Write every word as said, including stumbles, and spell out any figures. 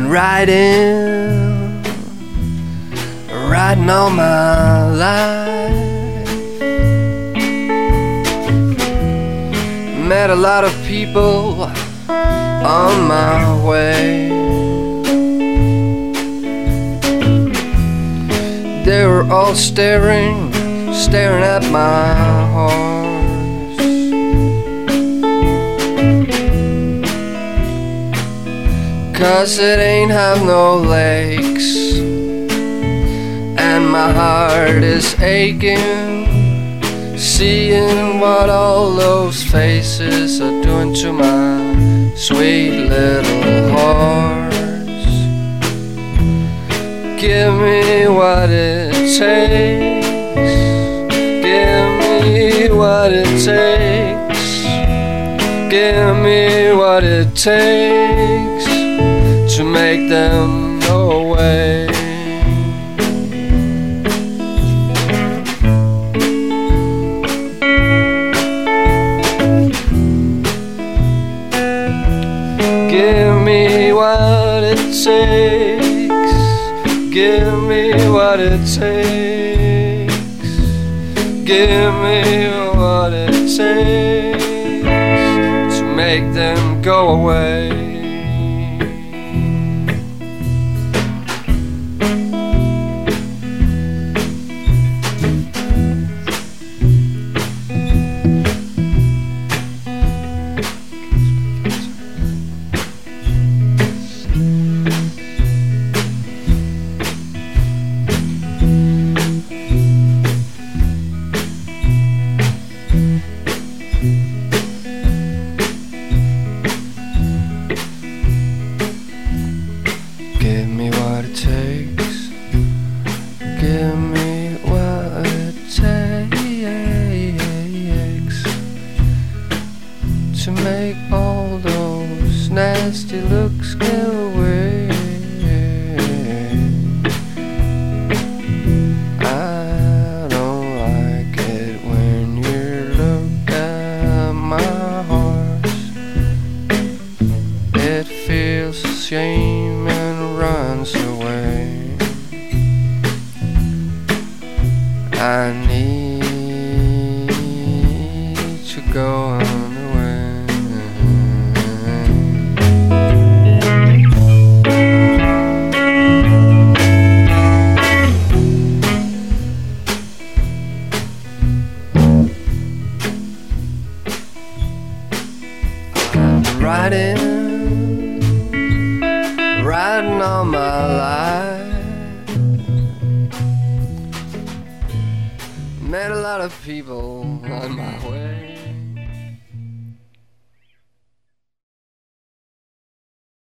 been riding, riding all my life. Met a lot of people on my way. They were all staring, staring at my horse. Cause it ain't have no legs, and my heart is aching, seeing what all those faces are doing to my sweet little horse. Give me what it takes, give me what it takes, give me what it takes to make them go away. Give me what it takes, give me what it takes, give me what it takes to make them go away. Give me what it takes, give me what it takes to make all those nasty looks go away. I don't like it when you look at my horse. It feels a shame and runs away. I need to go on away. Riding, riding all my life. Met a lot of people on my way.